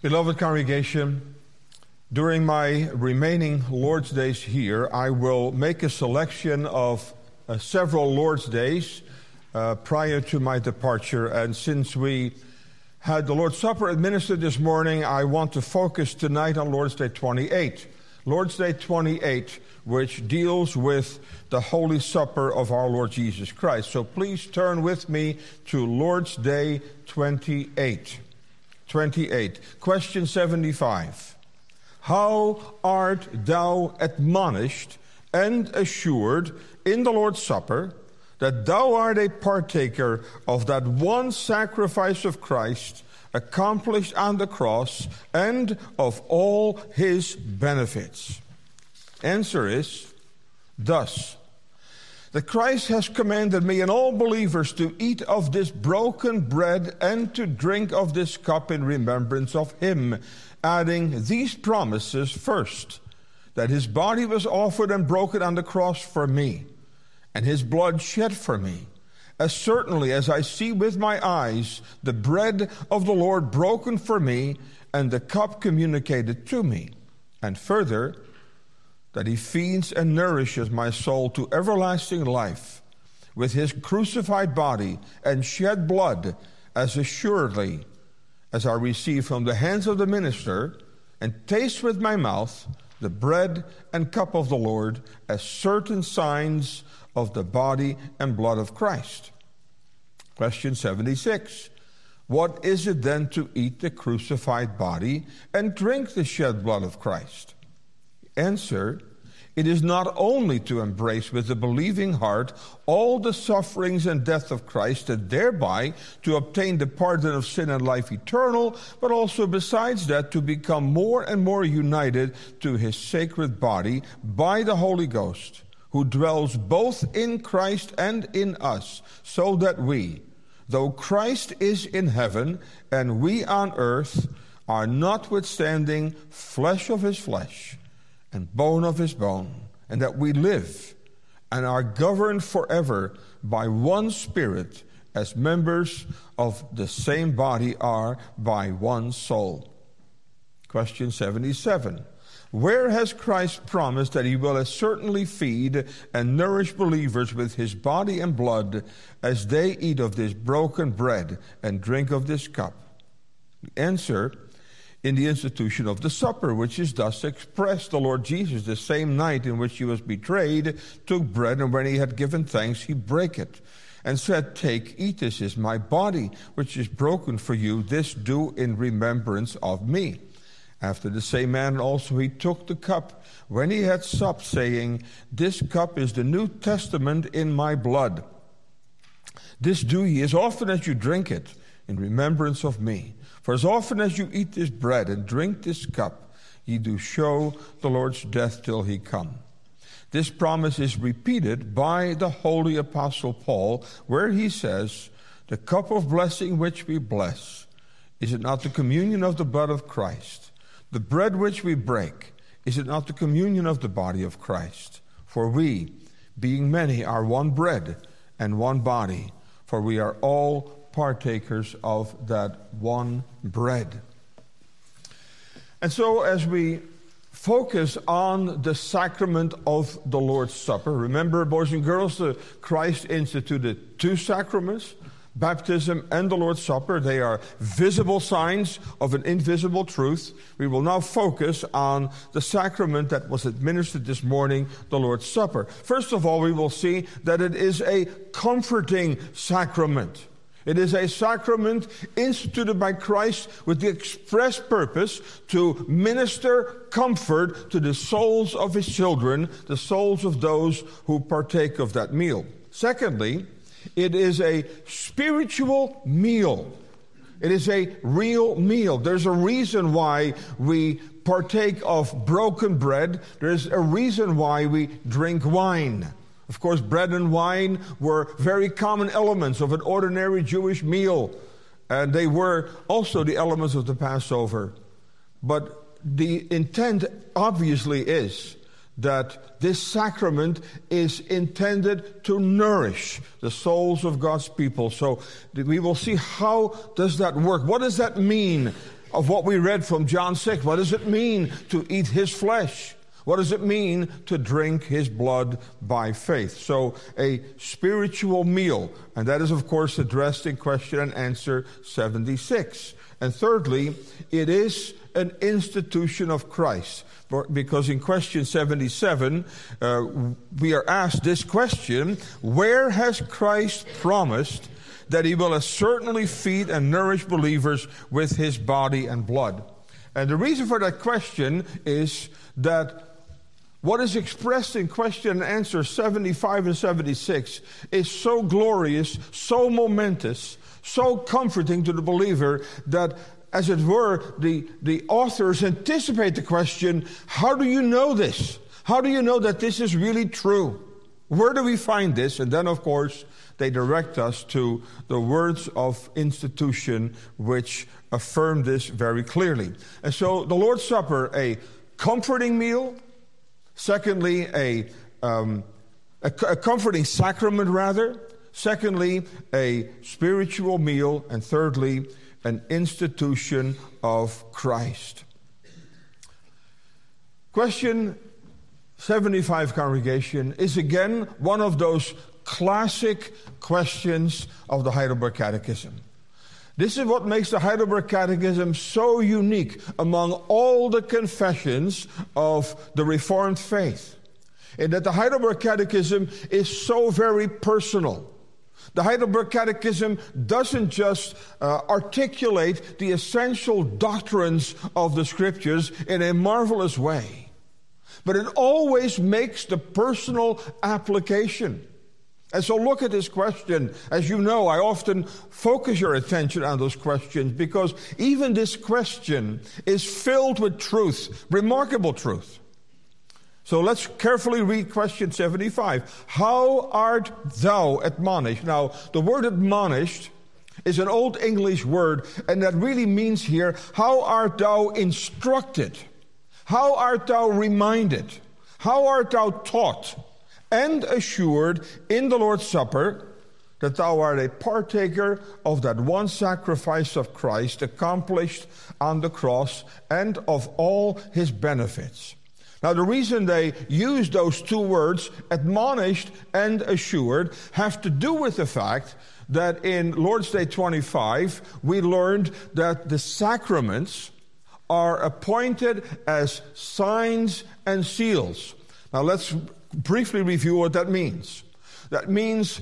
Beloved congregation, during my remaining Lord's Days here, I will make a selection of several Lord's Days prior to my departure. And since we had the Lord's Supper administered this morning, I want to focus tonight on Lord's Day 28. Lord's Day 28, which deals with the Holy Supper of our Lord Jesus Christ. So please turn with me to Lord's Day 28. 28. Question 75. How art thou admonished and assured in the Lord's Supper that thou art a partaker of that one sacrifice of Christ accomplished on the cross and of all his benefits? Answer is, thus, that Christ has commanded me and all believers to eat of this broken bread and to drink of this cup in remembrance of him, adding these promises: first, that his body was offered and broken on the cross for me, and his blood shed for me, as certainly as I see with my eyes the bread of the Lord broken for me and the cup communicated to me, and further, that he feeds and nourishes my soul to everlasting life with his crucified body and shed blood, as assuredly as I receive from the hands of the minister and taste with my mouth the bread and cup of the Lord as certain signs of the body and blood of Christ. Question 76. What is it then to eat the crucified body and drink the shed blood of Christ? Answer: it is not only to embrace with the believing heart all the sufferings and death of Christ, and thereby to obtain the pardon of sin and life eternal, but also besides that to become more and more united to his sacred body by the Holy Ghost, who dwells both in Christ and in us, so that we, though Christ is in heaven and we on earth, are notwithstanding flesh of his flesh and bone of his bone, and that we live and are governed forever by one Spirit, as members of the same body are by one soul. Question 77. Where has Christ promised that he will as certainly feed and nourish believers with his body and blood as they eat of this broken bread and drink of this cup? The answer: in the institution of the supper, which is thus expressed. The Lord Jesus, the same night in which he was betrayed, took bread, and when he had given thanks, he brake it, and said, Take, eat, this is my body, which is broken for you. This do in remembrance of me. After the same manner also he took the cup, when he had supped, saying, This cup is the New Testament in my blood. This do ye as often as you drink it, in remembrance of me. For as often as you eat this bread and drink this cup, ye do show the Lord's death till he come. This promise is repeated by the holy apostle Paul, where he says, The cup of blessing which we bless, is it not the communion of the blood of Christ? The bread which we break, is it not the communion of the body of Christ? For we, being many, are one bread and one body, for we are all partakers of that one bread. And so as we focus on the sacrament of the Lord's Supper, remember, boys and girls, Christ instituted two sacraments, baptism and the Lord's Supper. They are visible signs of an invisible truth. We will now focus on the sacrament that was administered this morning, the Lord's Supper. First of all, we will see that it is a comforting sacrament. It is a sacrament instituted by Christ with the express purpose to minister comfort to the souls of his children, the souls of those who partake of that meal. Secondly, it is a spiritual meal. It is a real meal. There's a reason why we partake of broken bread. There's a reason why we drink wine. Of course, bread and wine were very common elements of an ordinary Jewish meal, and they were also the elements of the Passover. But the intent obviously is that this sacrament is intended to nourish the souls of God's people. So we will see, how does that work? What does that mean of what we read from John 6. What does it mean to eat his flesh? What does it mean to drink his blood by faith? So a spiritual meal. And that is, of course, addressed in question and answer 76. And thirdly, it is an institution of Christ. Because in question 77, we are asked this question: where has Christ promised that he will certainly feed and nourish believers with his body and blood? And the reason for that question is that what is expressed in question and answer 75 and 76 is so glorious, so momentous, so comforting to the believer that, as it were, the authors anticipate the question, how do you know this? How do you know that this is really true? Where do we find this? And then, of course, they direct us to the words of institution which affirm this very clearly. And so the Lord's Supper, a comforting meal. Secondly, a comforting sacrament, rather. Secondly, a spiritual meal. And thirdly, an institution of Christ. Question 75, congregation, is again one of those classic questions of the Heidelberg Catechism. This is what makes the Heidelberg Catechism so unique among all the confessions of the Reformed faith, in that the Heidelberg Catechism is so very personal. The Heidelberg Catechism doesn't just articulate the essential doctrines of the Scriptures in a marvelous way, but it always makes the personal application. And so look at this question. As you know, I often focus your attention on those questions because even this question is filled with truth, remarkable truth. So let's carefully read question 75. How art thou admonished? Now, the word admonished is an Old English word, and that really means here, how art thou instructed? How art thou reminded? How art thou taught and assured in the Lord's Supper that thou art a partaker of that one sacrifice of Christ accomplished on the cross and of all his benefits? Now, the reason they use those two words, admonished and assured, have to do with the fact that in Lord's Day 25, we learned that the sacraments are appointed as signs and seals. Now, let's briefly review what that means. That means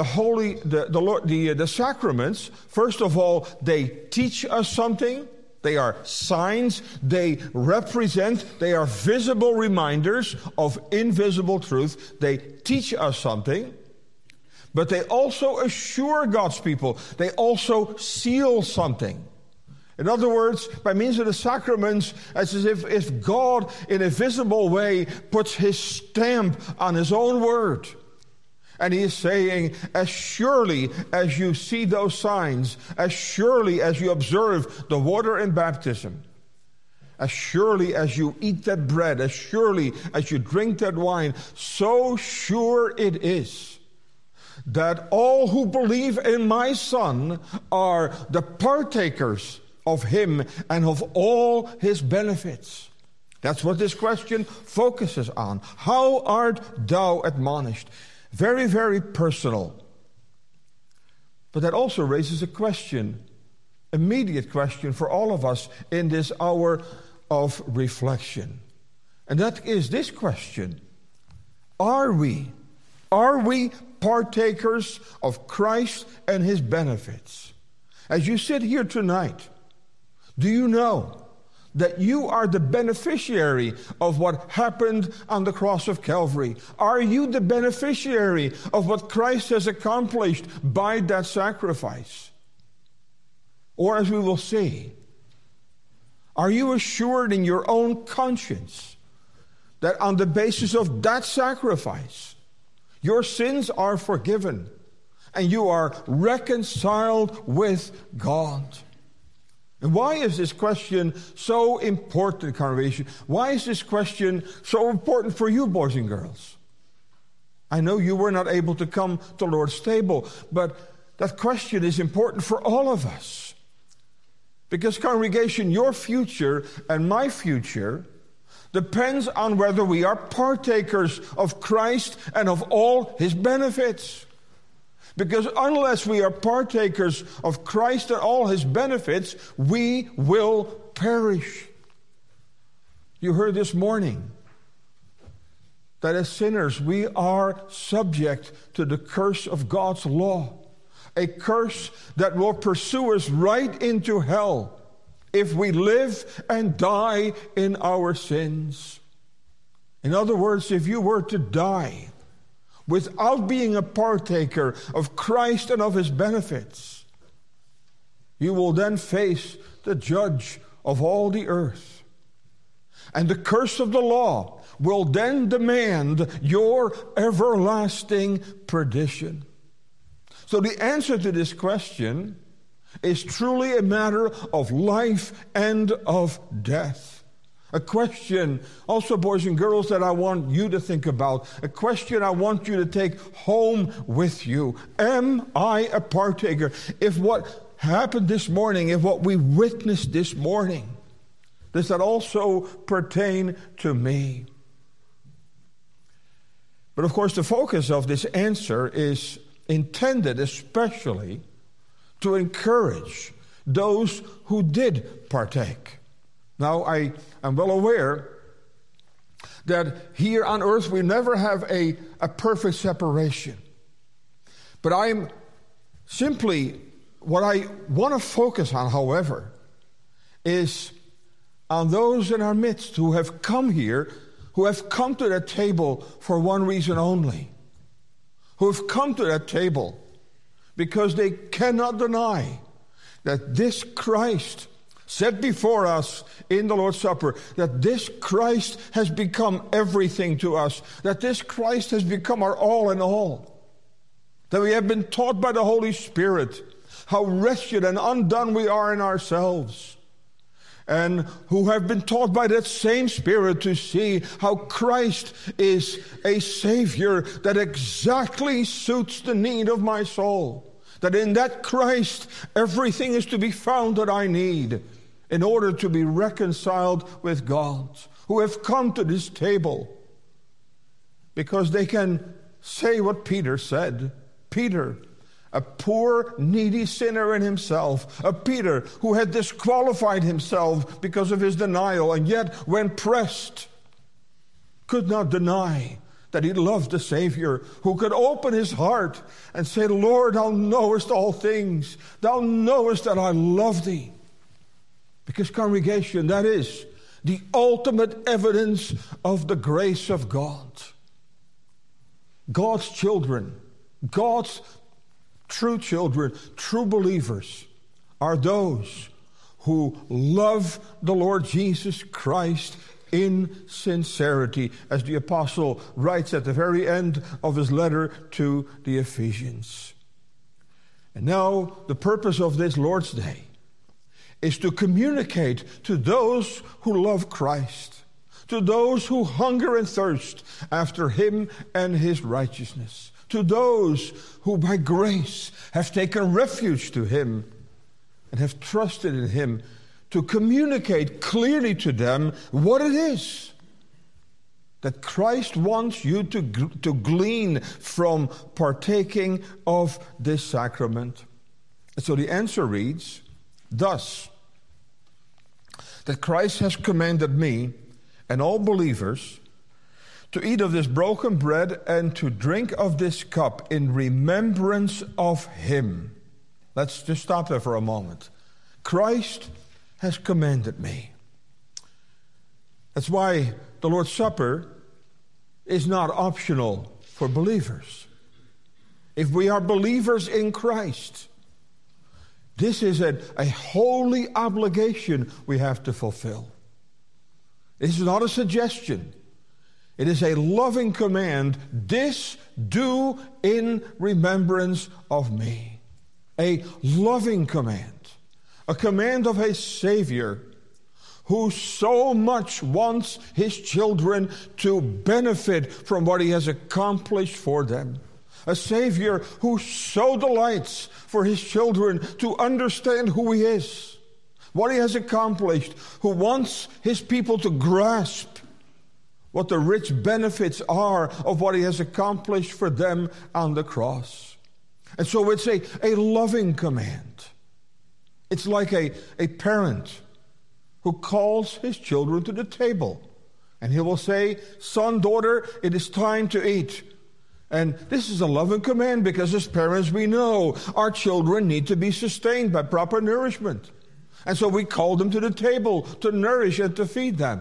the sacraments, first of all, they teach us something. They are signs, they represent, they are visible reminders of invisible truth. They teach us something, but they also assure God's people. They also seal something. In other words, by means of the sacraments, it's as if God, in a visible way, puts his stamp on his own word. And he is saying, as surely as you see those signs, as surely as you observe the water in baptism, as surely as you eat that bread, as surely as you drink that wine, so sure it is that all who believe in my Son are the partakers of him and of all his benefits. That's what this question focuses on. How art thou admonished? Very, very personal. But that also raises a question, immediate question for all of us in this hour of reflection. And that is this question: Are we partakers of Christ and his benefits? As you sit here tonight, do you know that you are the beneficiary of what happened on the cross of Calvary? Are you the beneficiary of what Christ has accomplished by that sacrifice? Or, as we will see, are you assured in your own conscience that on the basis of that sacrifice, your sins are forgiven and you are reconciled with God? And why is this question so important, congregation? Why is this question so important for you, boys and girls? I know you were not able to come to Lord's table, but that question is important for all of us. Because, congregation, your future and my future depends on whether we are partakers of Christ and of all his benefits. Because unless we are partakers of Christ and all his benefits, we will perish. You heard this morning that as sinners we are subject to the curse of God's law. A curse that will pursue us right into hell if we live and die in our sins. In other words, if you were to die without being a partaker of Christ and of his benefits, you will then face the judge of all the earth. And the curse of the law will then demand your everlasting perdition. So the answer to this question is truly a matter of life and of death. A question also, boys and girls, that I want you to think about. A question I want you to take home with you. Am I a partaker? If what happened this morning, if what we witnessed this morning, does that also pertain to me? But of course, the focus of this answer is intended especially to encourage those who did partake. Now, I am well aware that here on earth we never have a perfect separation. But I'm simply, what I want to focus on, however, is on those in our midst who have come here, who have come to that table for one reason only. Who have come to that table because they cannot deny that this Christ set before us in the Lord's Supper, that this Christ has become everything to us, that this Christ has become our all in all, that we have been taught by the Holy Spirit how wretched and undone we are in ourselves, and who have been taught by that same Spirit to see how Christ is a Savior that exactly suits the need of my soul. That in that Christ, everything is to be found that I need in order to be reconciled with God. Who have come to this table because they can say what Peter said. Peter, a poor, needy sinner in himself. A Peter who had disqualified himself because of his denial, and yet, when pressed, could not deny that he loved the Savior, who could open his heart and say, Lord, thou knowest all things. Thou knowest that I love thee. Because, congregation, that is the ultimate evidence of the grace of God. God's children, God's true children, true believers, are those who love the Lord Jesus Christ in sincerity, as the apostle writes at the very end of his letter to the Ephesians. And now, the purpose of this Lord's Day is to communicate to those who love Christ, to those who hunger and thirst after him and his righteousness, to those who by grace have taken refuge to him and have trusted in him, to communicate clearly to them what it is that Christ wants you to glean from partaking of this sacrament. And so the answer reads, thus, that Christ has commanded me and all believers to eat of this broken bread and to drink of this cup in remembrance of him. Let's just stop there for a moment. Christ has commanded me. That's why the Lord's Supper is not optional for believers. If we are believers in Christ, this is a holy obligation we have to fulfill. This is not a suggestion. It is a loving command. This do in remembrance of me. A loving command. A command of a Savior who so much wants his children to benefit from what he has accomplished for them. A Savior who so delights for his children to understand who he is, what he has accomplished, who wants his people to grasp what the rich benefits are of what he has accomplished for them on the cross. And so it's a loving command. It's like a parent who calls his children to the table. And he will say, son, daughter, it is time to eat. And this is a loving command because as parents we know our children need to be sustained by proper nourishment. And so we call them to the table to nourish and to feed them.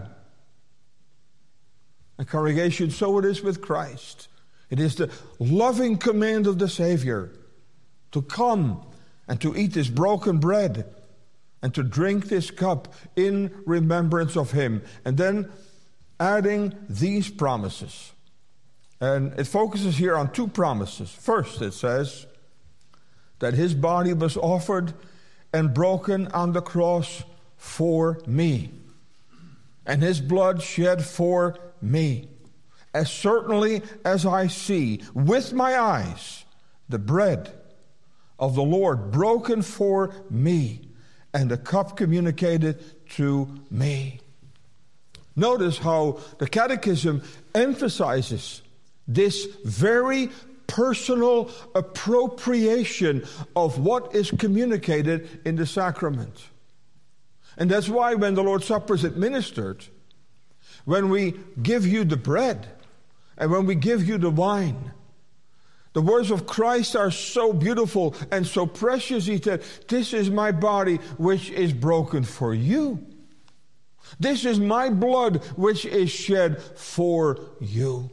And congregation, so it is with Christ. It is the loving command of the Savior to come and to eat this broken bread and to drink this cup in remembrance of him. And then adding these promises. And it focuses here on two promises. First, it says that his body was offered and broken on the cross for me, and his blood shed for me. As certainly as I see with my eyes the bread of the Lord broken for me, and the cup communicated to me. Notice how the Catechism emphasizes this very personal appropriation of what is communicated in the sacrament. And that's why when the Lord's Supper is administered, when we give you the bread and when we give you the wine, the words of Christ are so beautiful and so precious. He said, this is my body which is broken for you. This is my blood which is shed for you.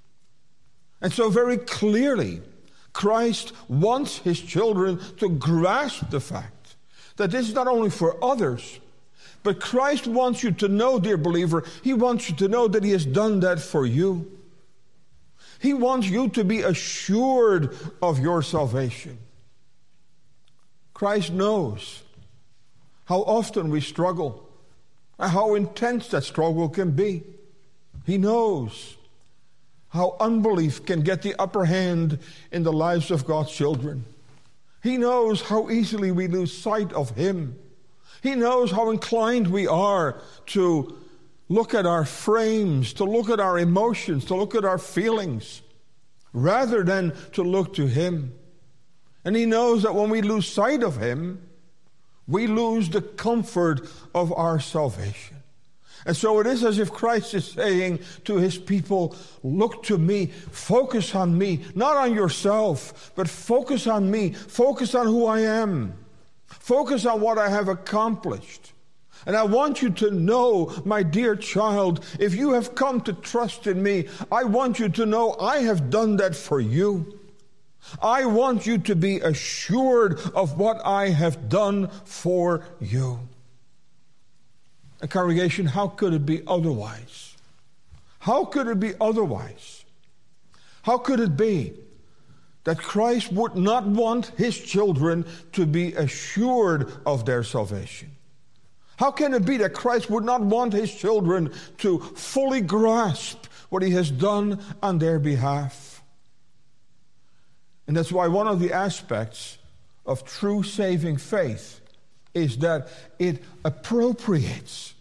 And so very clearly, Christ wants his children to grasp the fact that this is not only for others, but Christ wants you to know, dear believer, he wants you to know that he has done that for you. He wants you to be assured of your salvation. Christ knows how often we struggle and how intense that struggle can be. He knows how unbelief can get the upper hand in the lives of God's children. He knows how easily we lose sight of him. He knows how inclined we are to look at our frames, to look at our emotions, to look at our feelings, rather than to look to him. And he knows that when we lose sight of him, we lose the comfort of our salvation. And so it is as if Christ is saying to his people, look to me, focus on me, not on yourself, but focus on me, focus on who I am, focus on what I have accomplished. And I want you to know, my dear child, if you have come to trust in me, I want you to know I have done that for you. I want you to be assured of what I have done for you. A congregation, how could it be otherwise? How could it be otherwise? How could it be that Christ would not want his children to be assured of their salvation? How can it be that Christ would not want his children to fully grasp what he has done on their behalf? And that's why one of the aspects of true saving faith is that it appropriates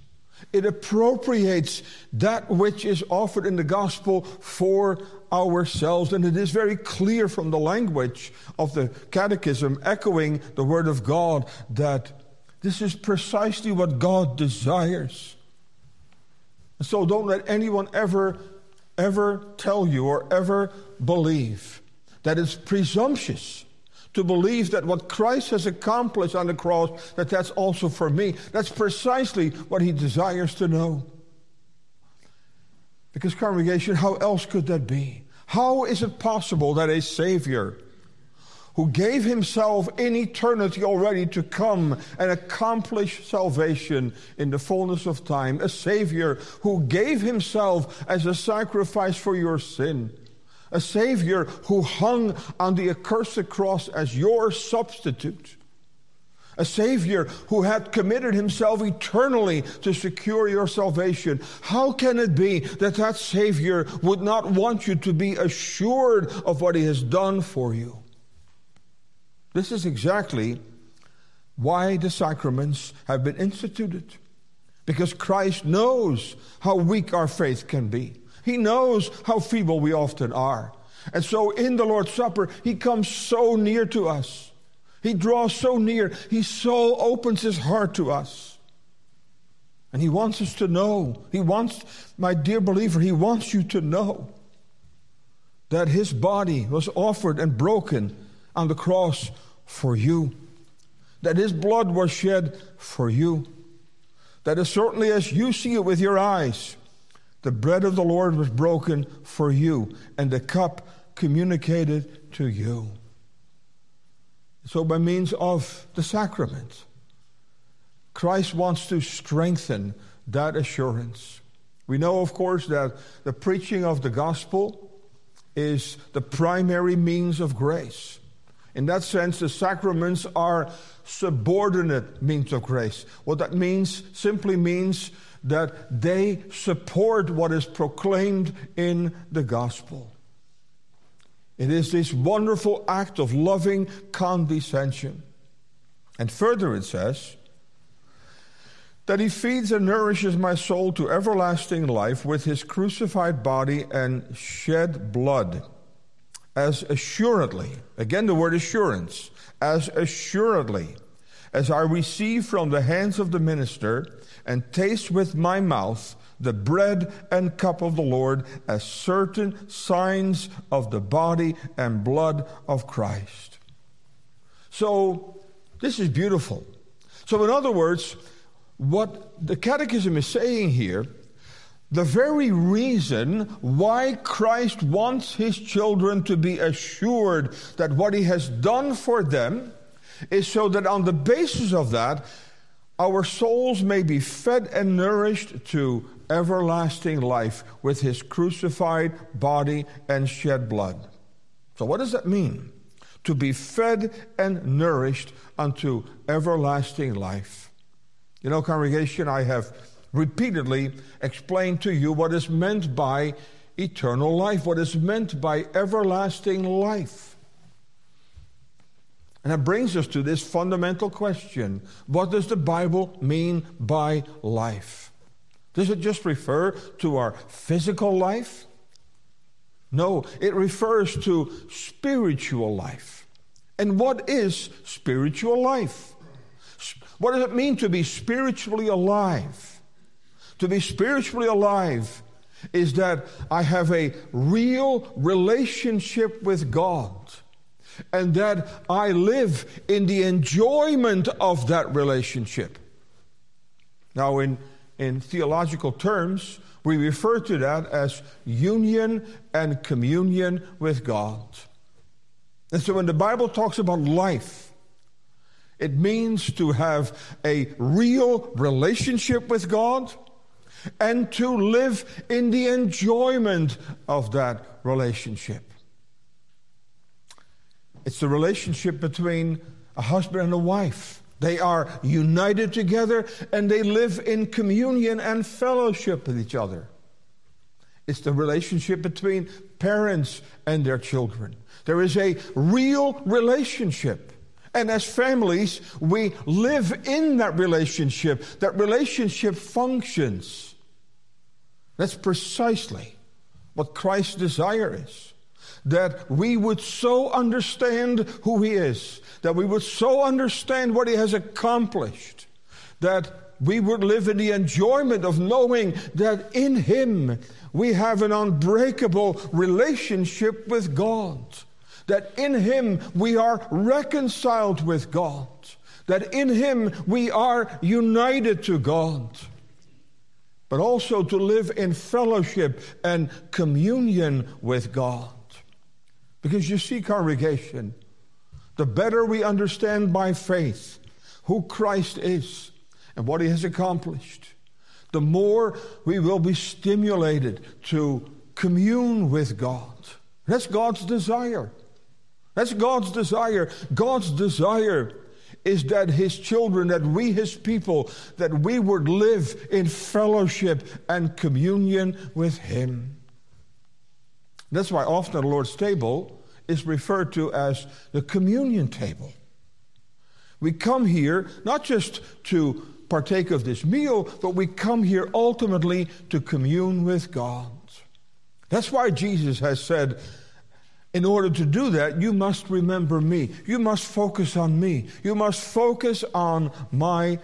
that which is offered in the gospel for ourselves. And it is very clear from the language of the Catechism, echoing the Word of God, that this is precisely what God desires. And so don't let anyone ever tell you or ever believe that it's presumptuous to believe that what Christ has accomplished on the cross, that's also for me. That's precisely what he desires to know. Because, congregation, how else could that be? How is it possible that a Savior who gave himself in eternity already to come and accomplish salvation in the fullness of time, a Savior who gave himself as a sacrifice for your sin, a Savior who hung on the accursed cross as your substitute, a Savior who had committed himself eternally to secure your salvation. How can it be that that Savior would not want you to be assured of what he has done for you? This is exactly why the sacraments have been instituted. Because Christ knows how weak our faith can be. He knows how feeble we often are. And so in the Lord's Supper, He comes so near to us. He draws so near. He so opens His heart to us. And He wants us to know. He wants, my dear believer, He wants you to know that His body was offered and broken on the cross for you. That His blood was shed for you. That as certainly as you see it with your eyes, the bread of the Lord was broken for you, and the cup communicated to you. So by means of the sacrament, Christ wants to strengthen that assurance. We know, of course, that the preaching of the gospel is the primary means of grace. In that sense, the sacraments are subordinate means of grace. What that means simply means that they support what is proclaimed in the gospel. It is this wonderful act of loving condescension. And further it says that He feeds and nourishes my soul to everlasting life with His crucified body and shed blood, as assuredly, again the word assurance, as assuredly as I receive from the hands of the minister and taste with my mouth the bread and cup of the Lord as certain signs of the body and blood of Christ. So this is beautiful. So in other words, what the Catechism is saying here, the very reason why Christ wants His children to be assured that what He has done for them is so that on the basis of that, our souls may be fed and nourished to everlasting life with His crucified body and shed blood. So what does that mean? To be fed and nourished unto everlasting life. You know, congregation, I have repeatedly explained to you what is meant by eternal life, what is meant by everlasting life. And that brings us to this fundamental question. What does the Bible mean by life? Does it just refer to our physical life? No, it refers to spiritual life. And what is spiritual life? What does it mean to be spiritually alive? To be spiritually alive is that I have a real relationship with God, and that I live in the enjoyment of that relationship. Now, in theological terms, we refer to that as union and communion with God. And so when the Bible talks about life, it means to have a real relationship with God and to live in the enjoyment of that relationship. It's the relationship between a husband and a wife. They are united together and they live in communion and fellowship with each other. It's the relationship between parents and their children. There is a real relationship. And as families, we live in that relationship. That relationship functions. That's precisely what Christ's desire is. That we would so understand who He is, that we would so understand what He has accomplished, that we would live in the enjoyment of knowing that in Him we have an unbreakable relationship with God, that in Him we are reconciled with God, that in Him we are united to God, but also to live in fellowship and communion with God. Because you see, congregation, the better we understand by faith who Christ is and what He has accomplished, the more we will be stimulated to commune with God. That's God's desire. That's God's desire. God's desire is that His children, that we, His people, that we would live in fellowship and communion with Him. That's why often the Lord's table is referred to as the communion table. We come here not just to partake of this meal, but we come here ultimately to commune with God. That's why Jesus has said, in order to do that, you must remember me. You must focus on me. You must focus on my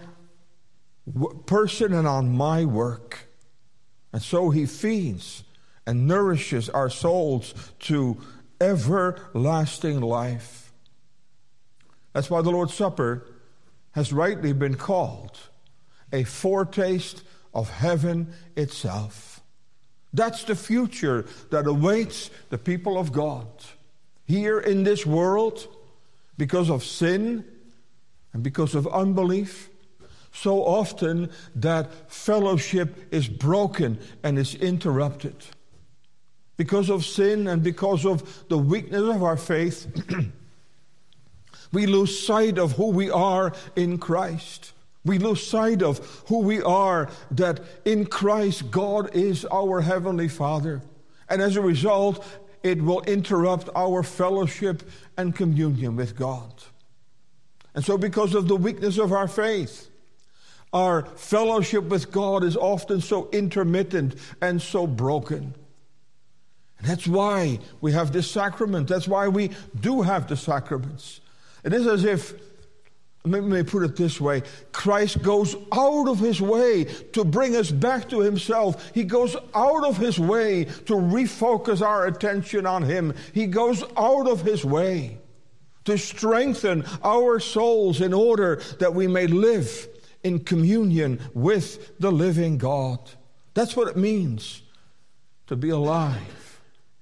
person and on my work. And so he feeds and nourishes our souls to everlasting life. That's why the Lord's Supper has rightly been called a foretaste of heaven itself. That's the future that awaits the people of God here in this world because of sin and because of unbelief. So often that fellowship is broken and is interrupted. Because of sin and because of the weakness of our faith, we lose sight of who we are in Christ. We lose sight of who we are, that in Christ God is our Heavenly Father. And as a result, it will interrupt our fellowship and communion with God. And so because of the weakness of our faith, our fellowship with God is often so intermittent and so broken. And that's why we have this sacrament. That's why we do have the sacraments. It is as if, let me put it this way, Christ goes out of his way to bring us back to himself. He goes out of his way to refocus our attention on him. He goes out of his way to strengthen our souls in order that we may live in communion with the living God. That's what it means to be alive.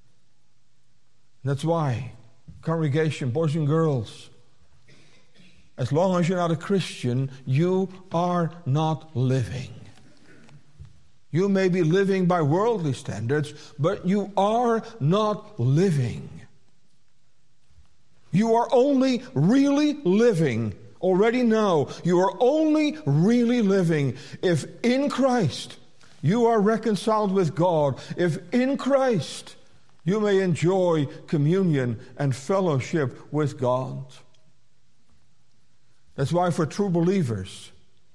That's why, congregation, boys and girls, as long as you're not a Christian, you are not living. You may be living by worldly standards, but you are not living. You are only really living. Already now, you are only really living if in Christ you are reconciled with God. If in Christ you may enjoy communion and fellowship with God. That's why for true believers,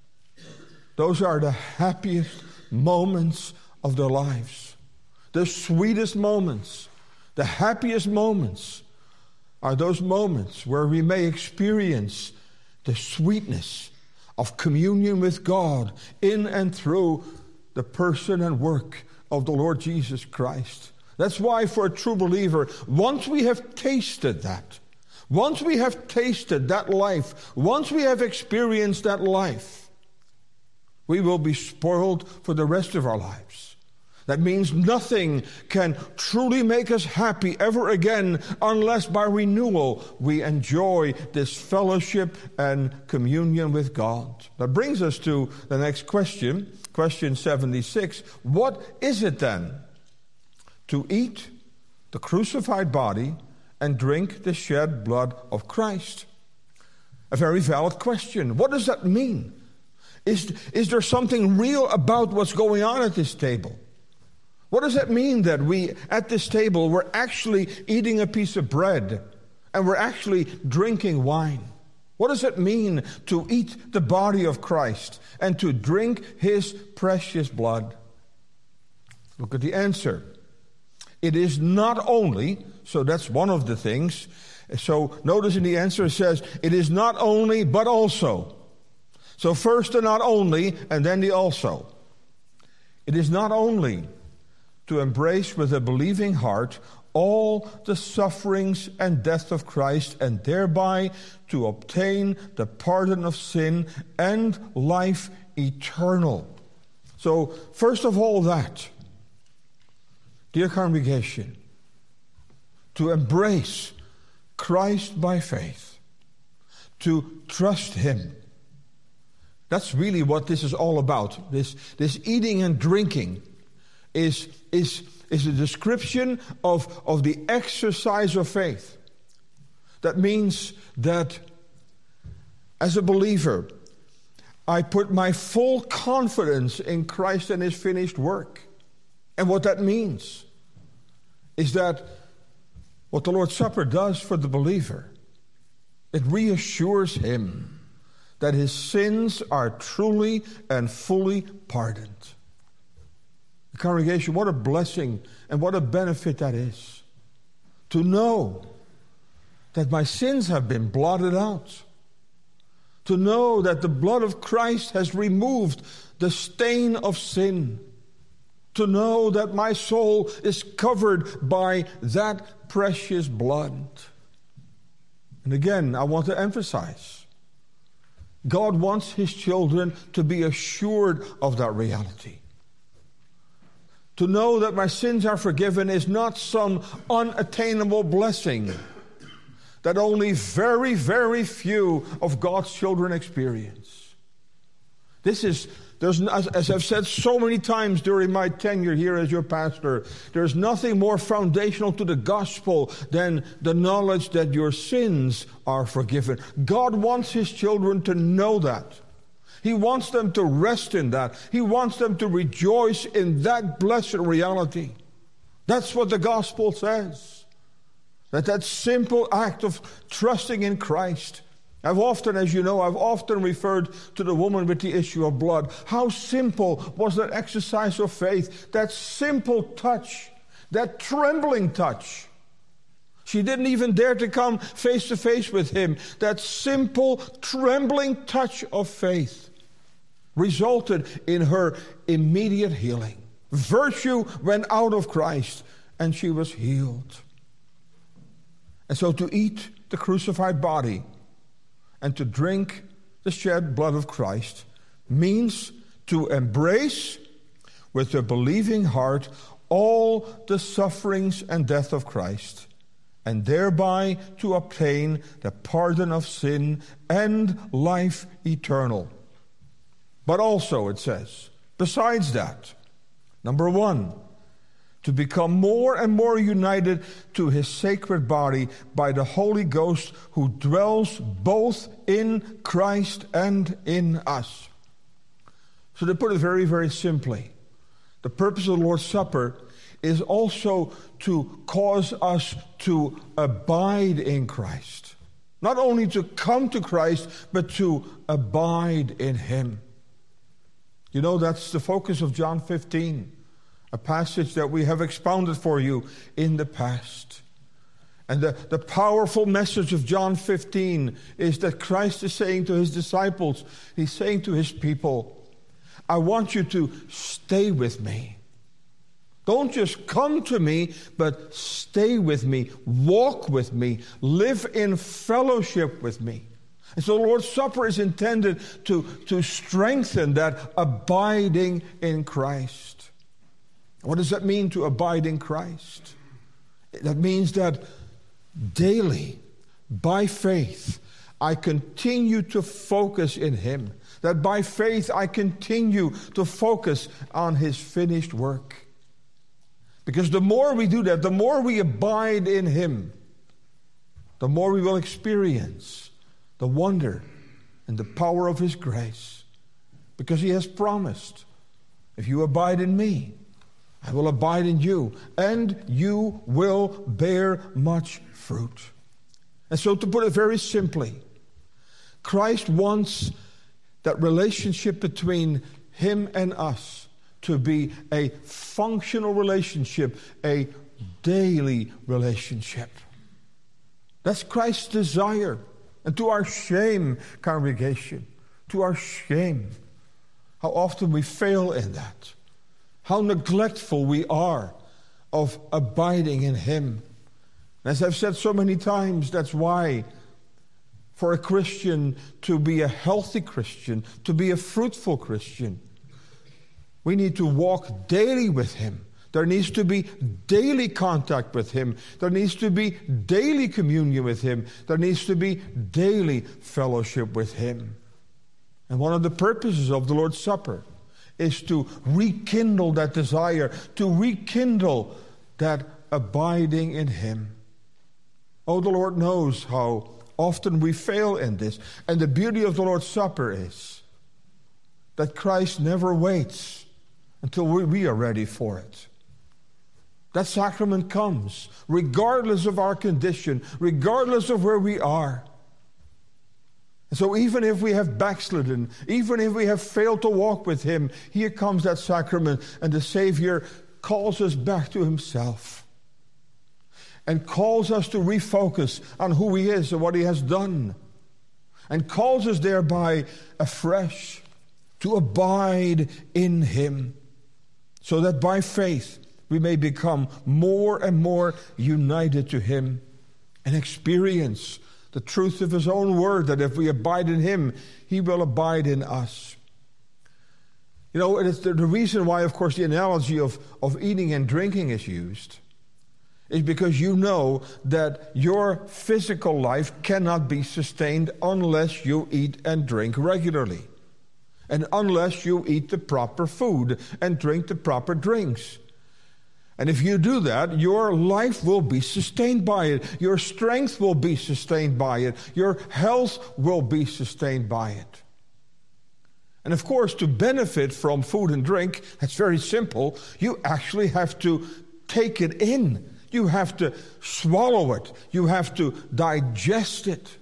those are the happiest moments of their lives. The sweetest moments, the happiest moments are those moments where we may experience the sweetness of communion with God in and through the person and work of the Lord Jesus Christ. That's why for a true believer, once we have tasted that, once we have tasted that life, once we have experienced that life, we will be spoiled for the rest of our lives. That means nothing can truly make us happy ever again unless by renewal we enjoy this fellowship and communion with God. That brings us to the next question, question 76. What is it then to eat the crucified body and drink the shed blood of Christ? A very valid question. What does that mean? Is there something real about what's going on at this table? What does that mean that we, at this table, we're actually eating a piece of bread and we're actually drinking wine? What does it mean to eat the body of Christ and to drink his precious blood? Look at the answer. It is not only, so that's one of the things. So notice in the answer it says, it is not only, but also. So first the not only, and then the also. It is not only to embrace with a believing heart all the sufferings and death of Christ, and thereby to obtain the pardon of sin and life eternal. So first of all that, dear congregation, to embrace Christ by faith, to trust him. That's really what this is all about. This eating and drinking is a description of the exercise of faith. That means that as a believer, I put my full confidence in Christ and his finished work. And what that means is that what the Lord's Supper does for the believer, it reassures him that his sins are truly and fully pardoned. The congregation, what a blessing and what a benefit that is. To know that my sins have been blotted out. To know that the blood of Christ has removed the stain of sin. To know that my soul is covered by that precious blood. And again, I want to emphasize, God wants his children to be assured of that reality. To know that my sins are forgiven is not some unattainable blessing that only very, very few of God's children experience. As I've said so many times during my tenure here as your pastor, there's nothing more foundational to the gospel than the knowledge that your sins are forgiven. God wants his children to know that. He wants them to rest in that. He wants them to rejoice in that blessed reality. That's what the gospel says. That simple act of trusting in Christ. I've often referred to the woman with the issue of blood. How simple was that exercise of faith, that simple touch, that trembling touch. She didn't even dare to come face to face with him. That simple, trembling touch of faith resulted in her immediate healing. Virtue went out of Christ, and she was healed. And so to eat the crucified body and to drink the shed blood of Christ means to embrace with a believing heart all the sufferings and death of Christ, and thereby to obtain the pardon of sin and life eternal. But also, it says, besides that, number one, to become more and more united to his sacred body by the Holy Ghost who dwells both in Christ and in us. So to put it very, very simply, the purpose of the Lord's Supper is also to cause us to abide in Christ. Not only to come to Christ, but to abide in him. You know, that's the focus of John 15. A passage that we have expounded for you in the past. And the powerful message of John 15 is that Christ is saying to his disciples, he's saying to his people, I want you to stay with me. Don't just come to me, but stay with me, walk with me, live in fellowship with me. And so the Lord's Supper is intended to strengthen that abiding in Christ. What does that mean, to abide in Christ? That means that daily, by faith, I continue to focus in him. That by faith, I continue to focus on his finished work. Because the more we do that, the more we abide in him, the more we will experience the wonder and the power of his grace. Because he has promised, if you abide in me, I will abide in you, and you will bear much fruit. And so to put it very simply, Christ wants that relationship between him and us to be a functional relationship, a daily relationship. That's Christ's desire. And to our shame, congregation, to our shame, how often we fail in that. How neglectful we are of abiding in him. As I've said so many times, that's why for a Christian to be a healthy Christian, to be a fruitful Christian, we need to walk daily with him. There needs to be daily contact with him. There needs to be daily communion with him. There needs to be daily fellowship with him. And one of the purposes of the Lord's Supper is to rekindle that desire, to rekindle that abiding in him. Oh, the Lord knows how often we fail in this. And the beauty of the Lord's Supper is that Christ never waits until we are ready for it. That sacrament comes regardless of our condition, regardless of where we are. And so even if we have backslidden, even if we have failed to walk with him, here comes that sacrament, and the Savior calls us back to himself and calls us to refocus on who he is and what he has done, and calls us thereby afresh to abide in him, so that by faith we may become more and more united to him and experience the truth of his own word, that if we abide in him, he will abide in us. You know, it is the reason why, of course, the analogy of eating and drinking is used is because you know that your physical life cannot be sustained unless you eat and drink regularly, and unless you eat the proper food and drink the proper drinks. And if you do that, your life will be sustained by it. Your strength will be sustained by it. Your health will be sustained by it. And of course, to benefit from food and drink, that's very simple. You actually have to take it in. You have to swallow it. You have to digest it.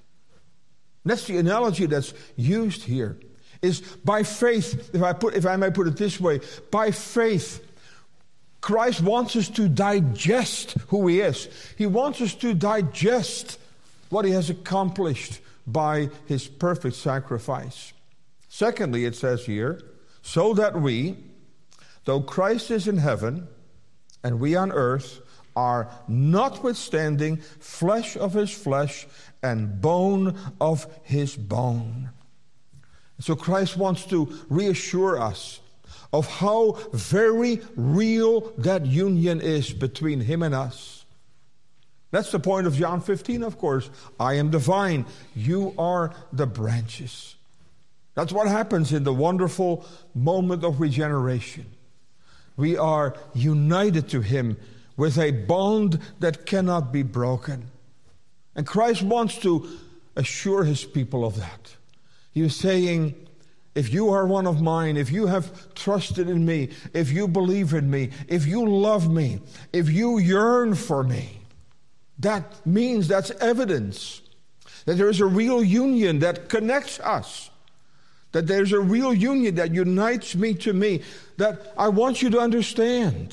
And that's the analogy that's used here. Is by faith, if I may put it this way, by faith, Christ wants us to digest who he is. He wants us to digest what he has accomplished by his perfect sacrifice. Secondly, it says here, so that we, though Christ is in heaven and we on earth, are notwithstanding flesh of his flesh and bone of his bone. So Christ wants to reassure us of how very real that union is between him and us. That's the point of John 15, of course. I am the vine, you are the branches. That's what happens in the wonderful moment of regeneration. We are united to him with a bond that cannot be broken. And Christ wants to assure his people of that. He was saying, if you are one of mine, if you have trusted in me, if you believe in me, if you love me, if you yearn for me, that means that's evidence that there is a real union that connects us, that there's a real union that unites me to me, that I want you to understand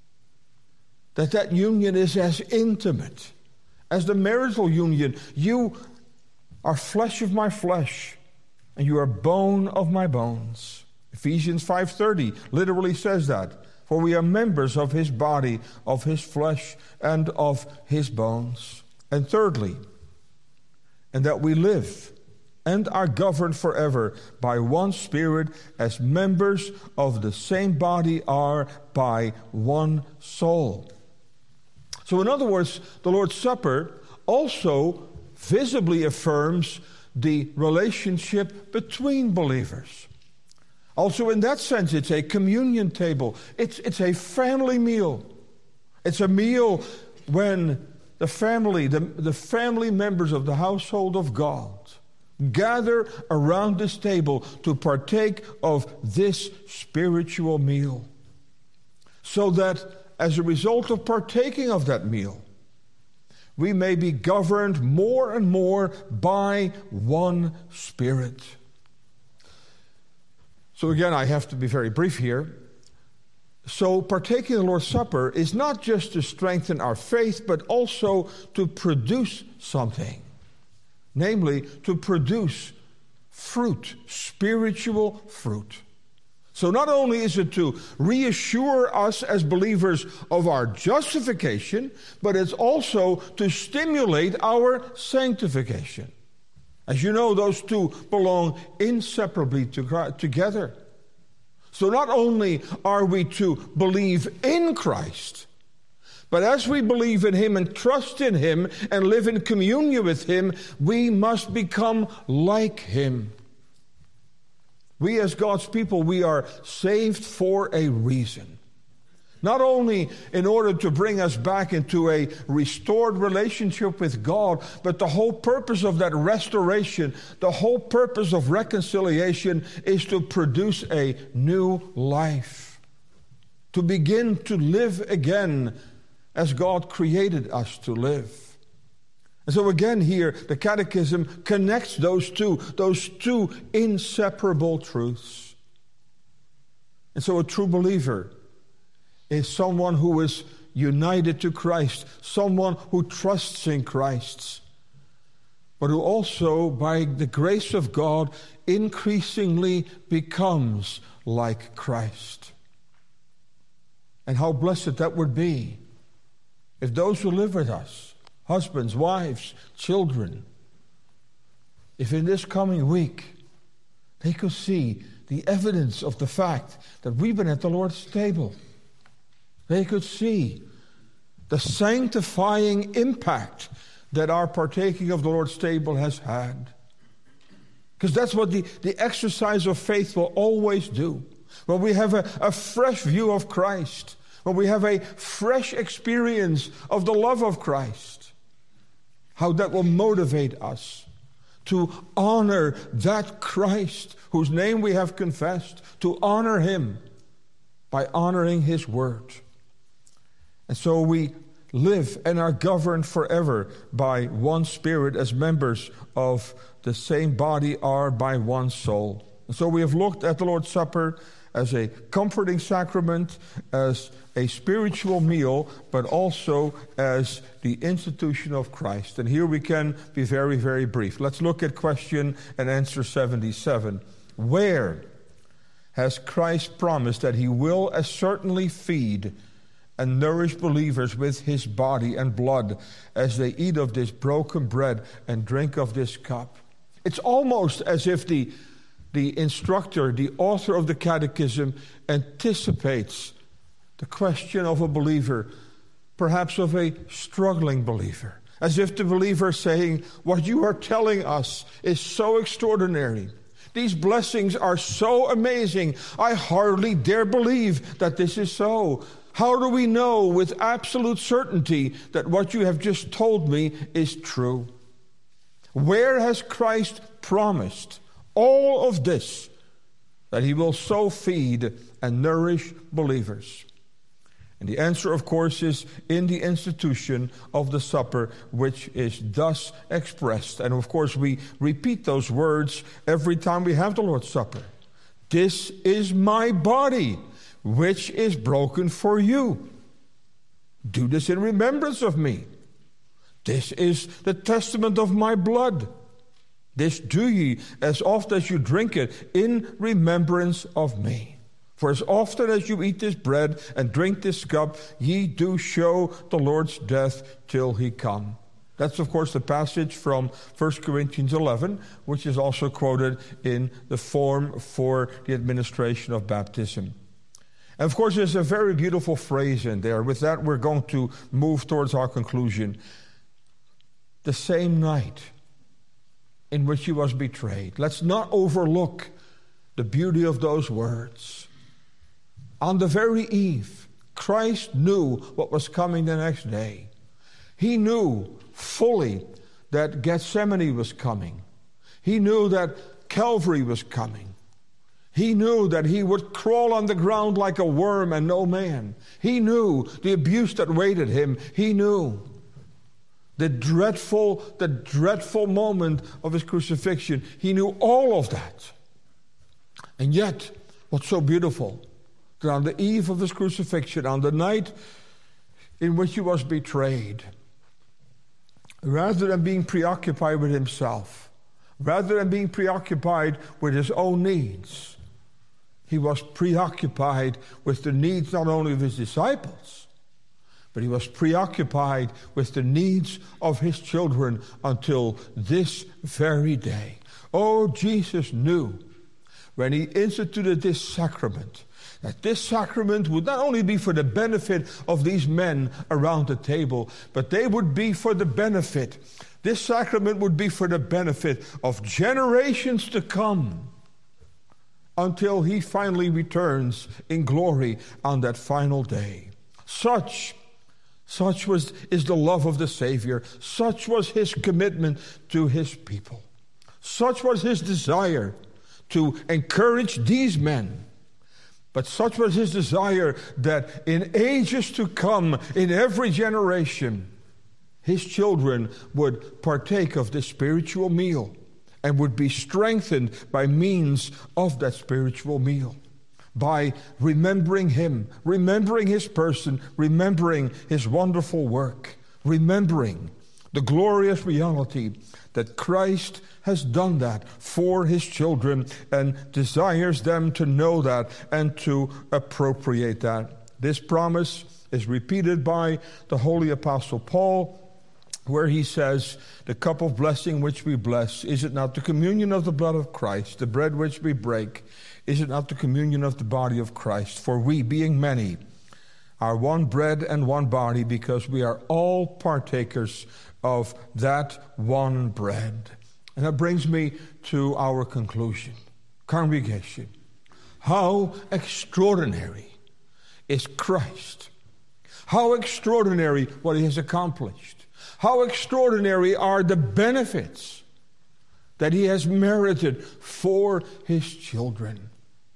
that union is as intimate as the marital union. You are flesh of my flesh, and you are bone of my bones. Ephesians 5:30 literally says that. For we are members of his body, of his flesh, and of his bones. And thirdly, and that we live and are governed forever by one Spirit, as members of the same body are by one soul. So in other words, the Lord's Supper also visibly affirms the relationship between believers. Also in that sense, it's a communion table. It's a family meal. It's a meal when the family members of the household of God gather around this table to partake of this spiritual meal. So that as a result of partaking of that meal, we may be governed more and more by one Spirit. So again, I have to be very brief here. So partaking of the Lord's Supper is not just to strengthen our faith, but also to produce something. Namely, to produce fruit, spiritual fruit. So not only is it to reassure us as believers of our justification, but it's also to stimulate our sanctification. As you know, those two belong inseparably together. So not only are we to believe in Christ, but as we believe in him and trust in him and live in communion with him, we must become like him. We as God's people, we are saved for a reason. Not only in order to bring us back into a restored relationship with God, but the whole purpose of that restoration, the whole purpose of reconciliation is to produce a new life. To begin to live again as God created us to live. And so again here, the Catechism connects those two inseparable truths. And so a true believer is someone who is united to Christ, someone who trusts in Christ, but who also, by the grace of God, increasingly becomes like Christ. And how blessed that would be if those who live with us, husbands, wives, children, if in this coming week they could see the evidence of the fact that we've been at the Lord's table. They could see the sanctifying impact that our partaking of the Lord's table has had. Because that's what the exercise of faith will always do. When we have a fresh view of Christ, when we have a fresh experience of the love of Christ, how that will motivate us to honor that Christ whose name we have confessed, to honor him by honoring his word. And so we live and are governed forever by one Spirit, as members of the same body are by one soul. And so we have looked at the Lord's Supper as a comforting sacrament, as a spiritual meal, but also as the institution of Christ. And here we can be very, very brief. Let's look at question and answer 77. Where has Christ promised that he will as certainly feed and nourish believers with his body and blood as they eat of this broken bread and drink of this cup? It's almost as if the instructor, the author of the Catechism, anticipates the question of a believer, perhaps of a struggling believer. As if the believer is saying, what you are telling us is so extraordinary. These blessings are so amazing. I hardly dare believe that this is so. How do we know with absolute certainty that what you have just told me is true? Where has Christ promised all of this, that he will so feed and nourish believers? And the answer, of course, is in the institution of the supper, which is thus expressed. And of course, we repeat those words every time we have the Lord's Supper. This is my body, which is broken for you. Do this in remembrance of me. This is the testament of my blood. This do ye as oft as you drink it in remembrance of me. For as often as you eat this bread and drink this cup, ye do show the Lord's death till he come. That's, of course, the passage from 1 Corinthians 11, which is also quoted in the form for the administration of baptism. And, of course, there's a very beautiful phrase in there. With that, we're going to move towards our conclusion. The same night in which he was betrayed. Let's not overlook the beauty of those words. On the very eve, Christ knew what was coming the next day. He knew fully that Gethsemane was coming. He knew that Calvary was coming. He knew that he would crawl on the ground like a worm and no man. He knew the abuse that waited him. He knew the dreadful moment of his crucifixion. He knew all of that. And yet, what's so beautiful, that on the eve of his crucifixion, on the night in which he was betrayed, rather than being preoccupied with himself, rather than being preoccupied with his own needs, he was preoccupied with the needs not only of his disciples, but he was preoccupied with the needs of his children until this very day. Oh, Jesus knew when he instituted this sacrament, that this sacrament would not only be for the benefit of these men around the table, but they would be for the benefit. This sacrament would be for the benefit of generations to come until he finally returns in glory on that final day. Such is the love of the Savior. Such was his commitment to his people. Such was his desire to encourage these men. But such was his desire that in ages to come, in every generation, his children would partake of this spiritual meal and would be strengthened by means of that spiritual meal, by remembering him, remembering his person, remembering his wonderful work, remembering the glorious reality that Christ has done that for his children and desires them to know that and to appropriate that. This promise is repeated by the Holy Apostle Paul, where he says, the cup of blessing which we bless, is it not the communion of the blood of Christ? The bread which we break, is it not the communion of the body of Christ? For we, being many, are one bread and one body, because we are all partakers of that one bread. And that brings me to our conclusion. Congregation, how extraordinary is Christ? How extraordinary what he has accomplished? How extraordinary are the benefits that he has merited for his children?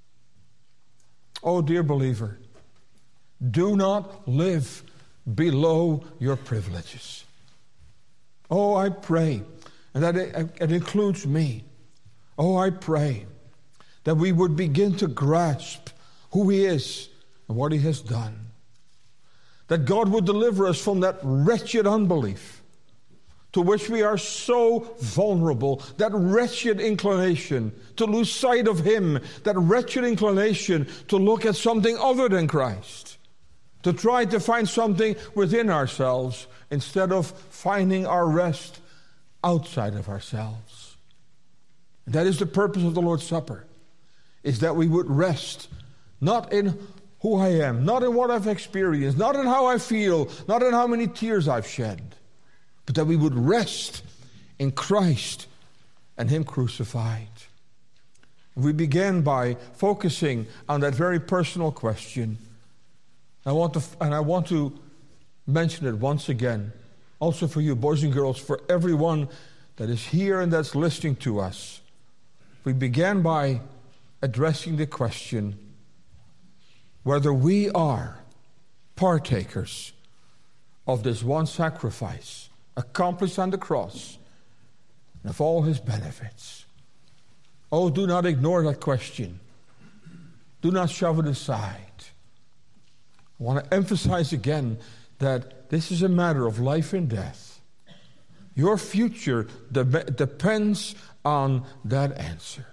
Oh, dear believer, do not live below your privileges. Oh, I pray, and that it includes me. Oh, I pray that we would begin to grasp who he is and what he has done. That God would deliver us from that wretched unbelief to which we are so vulnerable, that wretched inclination to lose sight of him, that wretched inclination to look at something other than Christ, to try to find something within ourselves instead of finding our rest outside of ourselves. And that is the purpose of the Lord's Supper, is that we would rest not in who I am, not in what I've experienced, not in how I feel, not in how many tears I've shed, but that we would rest in Christ and him crucified. We began by focusing on that very personal question. I want to mention it once again, also for you, boys and girls, for everyone that is here and that's listening to us. We began by addressing the question whether we are partakers of this one sacrifice accomplished on the cross and of all his benefits. Oh, do not ignore that question. Do not shove it aside. I want to emphasize again that this is a matter of life and death. Your future depends on that answer.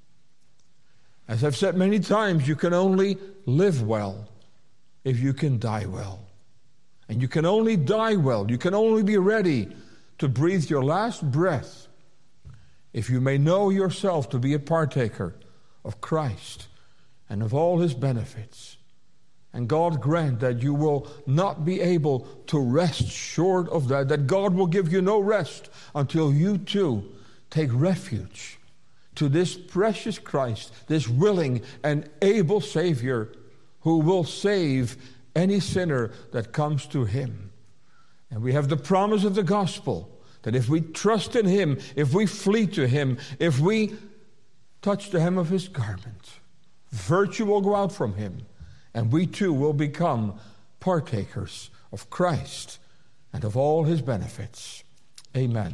As I've said many times, you can only live well if you can die well. And you can only die well, you can only be ready to breathe your last breath if you may know yourself to be a partaker of Christ and of all his benefits. And God grant that you will not be able to rest short of that God will give you no rest until you too take refuge to this precious Christ, this willing and able Savior who will save any sinner that comes to him. And we have the promise of the gospel that if we trust in him, if we flee to him, if we touch the hem of his garment, virtue will go out from him, and we too will become partakers of Christ and of all his benefits. Amen.